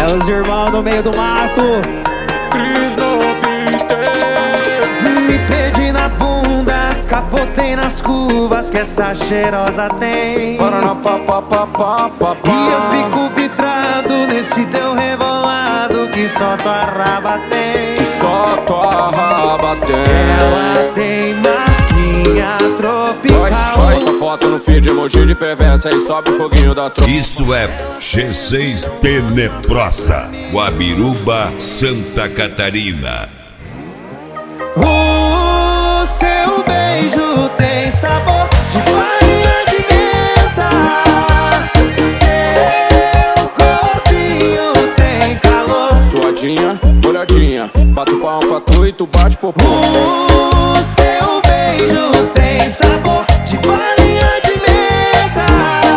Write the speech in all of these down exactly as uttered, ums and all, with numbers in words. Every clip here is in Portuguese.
É os irmãos no meio do mato. Cris no beat. Me perdi na bunda, capotei nas curvas que essa cheirosa tem. Para na pa pa pa pa pa pa. E eu fico vidrado nesse teu rebolado que só tua raba tem. Que só tua raba tem. Ela tem marquinha tropical. Faz tua foto no feed, emoji de perversa e sobe o foguinho da tropa. Isso é G seis Tenebrosa, Guabiruba, Santa Catarina. O seu beijo tem sabor de balinha de menta. Seu corpinho tem calor. Suadinha, olhadinha, bato palma pra tu e tu bate popô. O seu beijo tem sabor de balinha de menta.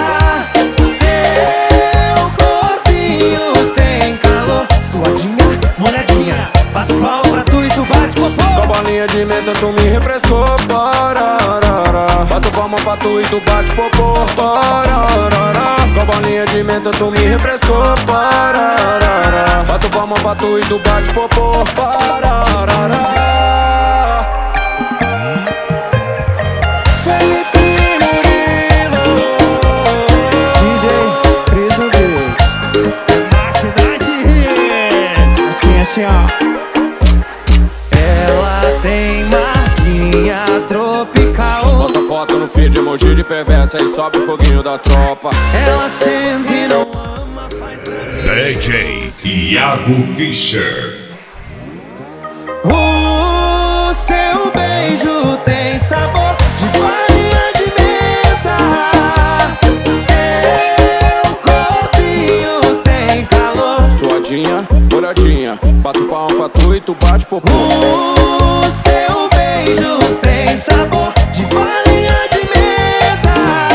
Seu corpinho tem calor. Suadinha, molhadinha, bato palma pra tu e tu bate popô. Com a bolinha de menta tu me refrescou, pararara. Bato palma pra tu e tu bate popô, pararara. Com a bolinha de menta tu me refrescou, pararara. Bato palma pra tu e tu bate popô, pararara. Felipe Murilo, D J Cris no beat. Máquina de hit. Assim, assim, ó. Ela tem marquinha tropical. bota foto no feed, emoji de perversa e sobe o foguinho da tropa. Ela sente e não ama, faz D J Iago Fischer. O seu beijo tem sabor de balinha de menta. Seu corpinho tem calor. Suadinha, olhadinha, bato palma pra tu e tu bate popô. O seu beijo tem sabor de balinha de menta.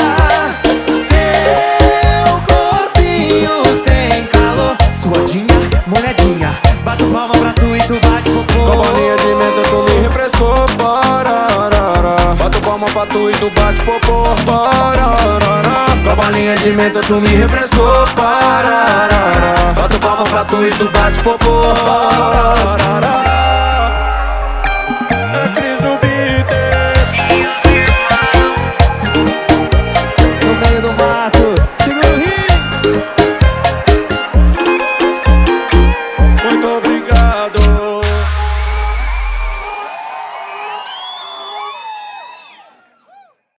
Seu corpinho tem calor. Suadinha, molhadinha, bato palma pra tu e tu bate popô. Com a bolinha de menta tu me refrescou, pararara. Bato palma pra tu e tu bate popô, pararara. Com a bolinha de menta tu me refrescou, pararara. Bato palma pra tu e tu bate popô, pararara.